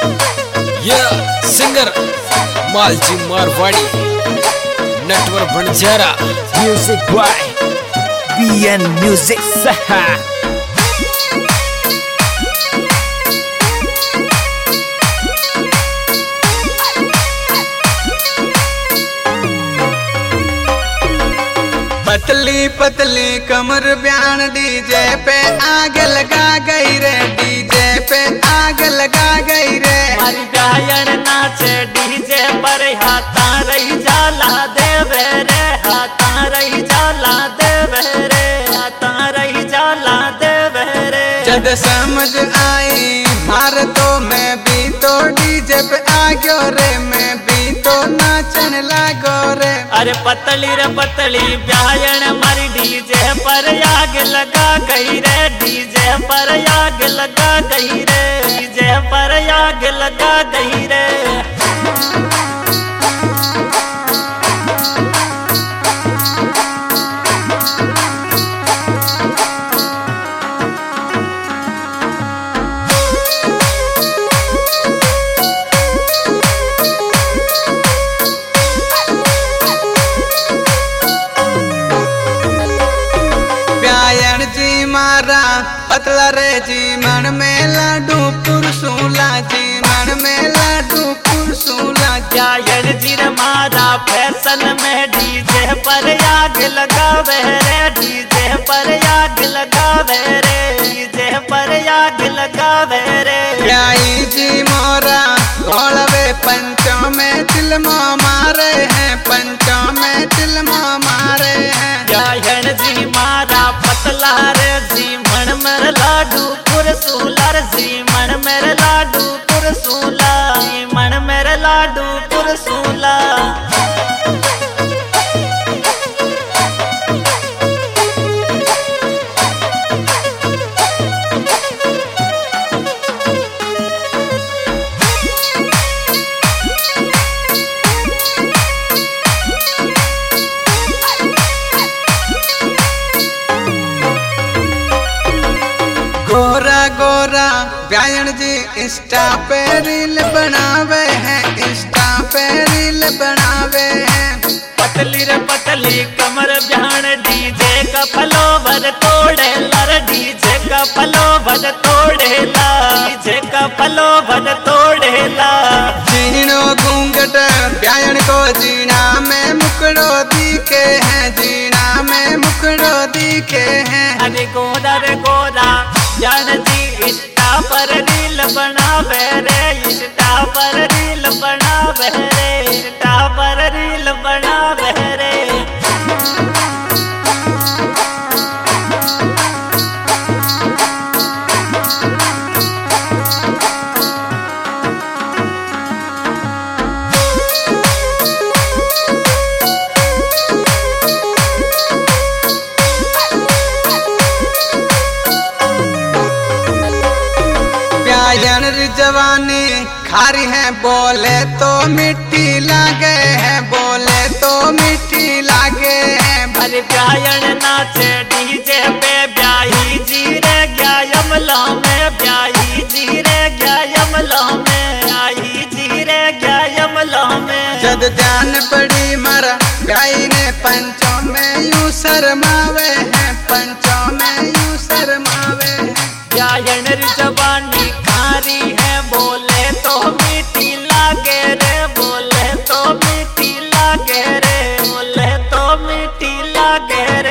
यह singer Malji Marwadi network Banjara music by BN music सहा। पतली पतली कमर बयान डीजे पे आग लगा गई रे, डीजे पे आग लगा गई रे। हमारी ब्यायन नाचे डीजे पर हाथा रही जाला देवे रे, हाथा रही जाला देवे रे, हाथा रही जाला देवे रे। जद समझ आई मार तो मैं भी तो डीजे पे आ गयो रे, मैं भी तो नाचन लागो रे। अरे पतली रे पतली ब्यायन हमारी डीजे पर आग लगा गई रे, डीजे पर आग लगा गई रे, डीजे पर आग लगा गई रे। मारा पतला रे जी मन में लाडू पुरसूला, जी मन में लाडू पुरसूला। ब्यायन जी मारा फैशन में डीजे पर आग लगावे रे, डीजे पर आग लगावे रे, डीजे पर आग लगावे रे। ब्याई जी मोरा घोड़वे पंचों में तिलमो मारे हैं, पंचों में तिलमो मारे हैं। ब्यायन जी मारा पतला रे जी मन मेरे लाडू पुरसूला रे, जी मन मेरे लाडू पुरसूला, जी मन मेरे लाडू पुरसूला। गोरा गोरा ब्यायन जी इंस्टा पे रील बनावे हैं, इंस्टा पे रील बनावे हैं। पतली रे पतली कमर ब्यान डीजे का फलोवर तोड़े लर, डीजे का फलोवर तोड़े ला, डीजे का फलोवर तोड़े ला। जीनो घूंघट ब्यायन को जीना में मुकड़ो दिखे हैं, जीना में मुकड़ो दिखे हैं। अरे गोरा रे गोरा ब्यान जी इंस्टा पर रील बनावे रे, इंस्टा पर रील बनावे रे, इंस्टा पर रील बनावे रे। ब्यायन री जवानी खारी है, बोले तो मिट्टी लागे है, बोले तो मिट्टी लागे है। अरे ब्यायन नाचे डीजे पे ब्याही जी रे गया यमला में, ब्याही जी रे गया यमला में, ब्याही जी रे गया यमला में। जद जान पड़ी मरा ब्याई ने पंचों में यूं शर्मावे हैं, पंचों में यूं शर्मावे हैं। ब्यायन री जवानी खारी है, बोले तो मीठी लागे रे, बोले तो मीठी लागे रे, बोले तो मीठी लागे रे।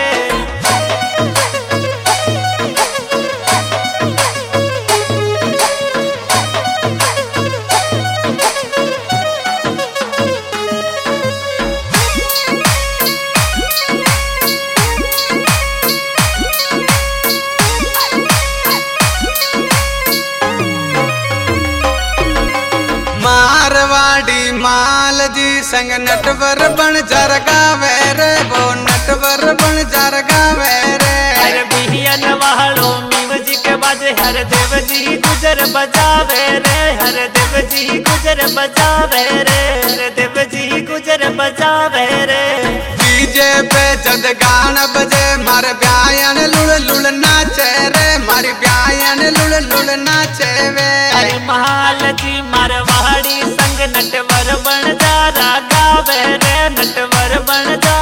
मारवाड़ी माल जी संग नटवर बन जरगावे रे, वो नटवर बन जरगावे रे। हर बिहियन वालों म्यूजिक बाजे, हर देव जी गुजर बजावे रे, हर देव जी गुजर बजावे रे, हर देव जी गुजर बजावे रे। डीजे पे जद गाना बजे मार ब्यायन लुड़ लुड़ नाचे रे, मारी ब्यायन कन लुड़ लुड़ नाचे वे। अरे महाल जी मारवाड़ी संग नटवर बन जा गावे रे, नटवर बन जा